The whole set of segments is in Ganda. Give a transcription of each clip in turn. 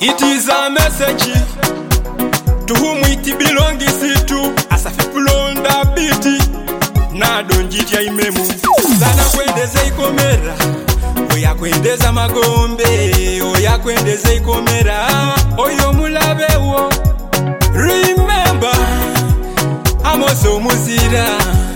It is a message to whom it belongs to. As a people on the beat, na donjiti ya imemu. Sana kwendeze ikomera, oya kwendeza magombe, oya kwendeze ikomera, oyo mulabewo. Remember, amoso muzira,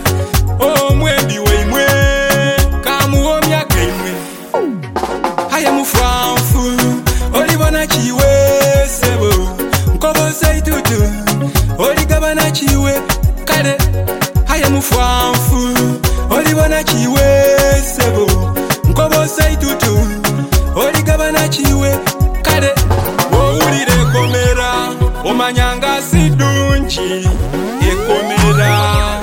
omwembi weimwe, kamuo myaka imwe. Haya mufamfu, olibona chiwe sebo, nkobo seitutu, oligabana chiwe kale. Haya mufamfu, olibona chiwe sebo, nkobo seitutu, oligabana chiwe kale. Owulire komera, omanyanga sidungi, ekomera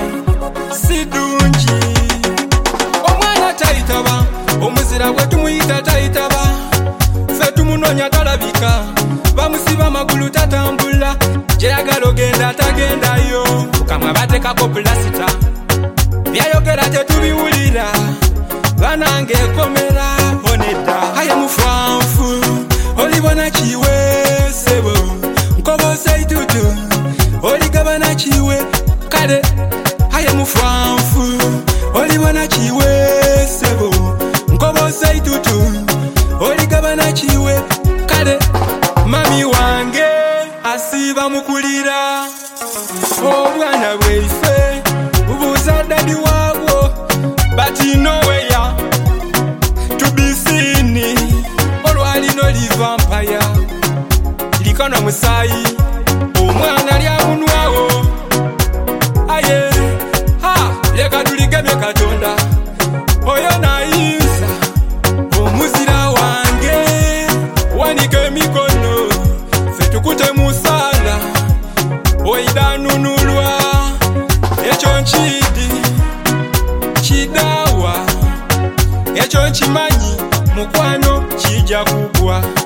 sidungi. Omwana taitaba, omuzira gwe tumuyita taitaba. Fe tumunonya talabika, bamusiba magulu tatambula. Jeyagala ogenda tagendayo, mukamwa batekako pulasita. Byayogera tetubiwulira, banange ekomera onedda. Haya mufamfu, olibona chiwe sebo, nkobo seitutu, oligabana chiwe kale. Haya mufamfu, olibona chiwe sebo, nkobo seitutu, oligabana chiwe kale. Mami wange asiba mukulira, obwana bweife bubuza dadi wabwo, but nowhere to be seen. Olwali no li vampire likono musayi, omwana lyamunwawo. Aye ha leka tuligemye Katonda, oyo nayinza omuzira wange. Wanike emikono fe tukute musala, oidanunulwa ekyo nkidi kidawa, ekyo nkimanyi mukwano kijja kugwa.